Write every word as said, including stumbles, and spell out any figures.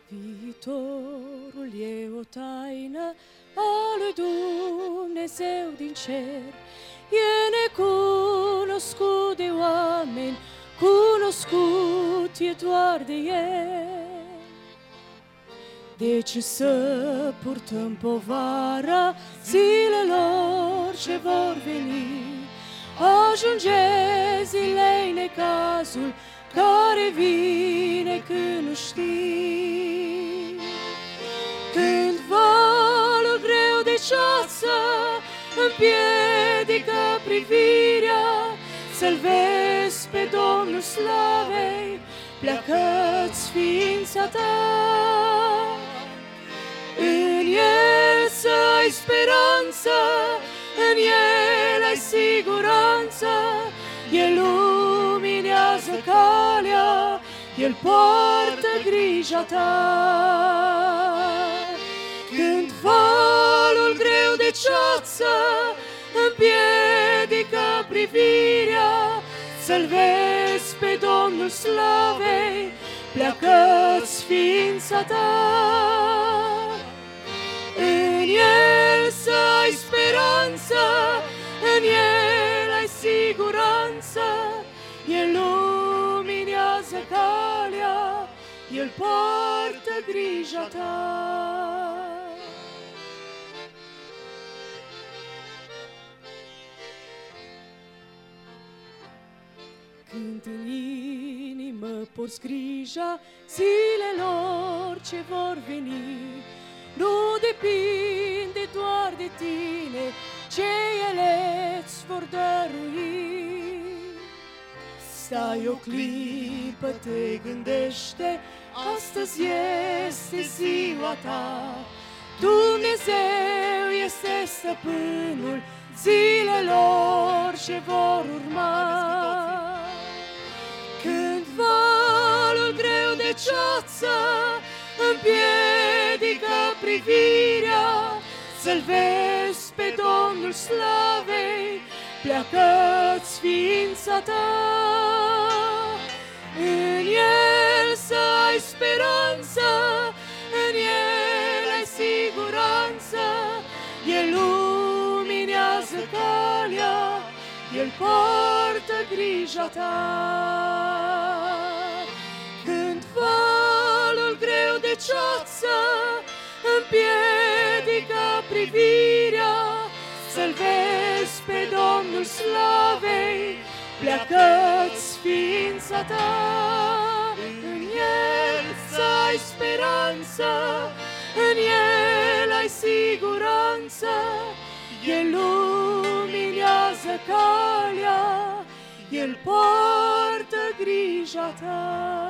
Viitorul e o taină a lui Dumnezeu din cer. E necunoscut de oameni, cunoscut e doar de El. Deci să purtăm povara zilelor ce vor veni. Ajunge zilei necazul care vine când nu știi. Când valul greu de ceață împiedică privirea, să-L vezi pe Domnul slavei, pleacă-ți ființa ta. În El să ai speranță, în El ai siguranță, El luminează calea, El poartă grija ta. Când valul greu de ceață împiedică privirea, să-L vezi pe Domnul slavei, pleacă-ți ființa ta. În El să ai speranță, în El ai siguranță, El luminează calea, El poartă grija ta. Când în inimă porți grija zilelor ce vor veni, nu depinde doar de tine ce ele-ți vor dărui. Stai o clipă, te gândește, astăzi este ziua ta. Dumnezeu este stăpânul zilelor ce vor urma. Când valul greu de ceață împiedică privirea, să-L vezi pe Domnul slavei, pleacă-ți ființa ta. În El să ai speranță, în El ai siguranță, El luminează calea, El poartă grija ta. Când valul greu de ceață împiedică privirea, să-L vezi pe Domnul slavei, pleacă-ți ființa ta. În El să ai speranță, în El ai siguranță, El luminează calea, El poartă grija ta.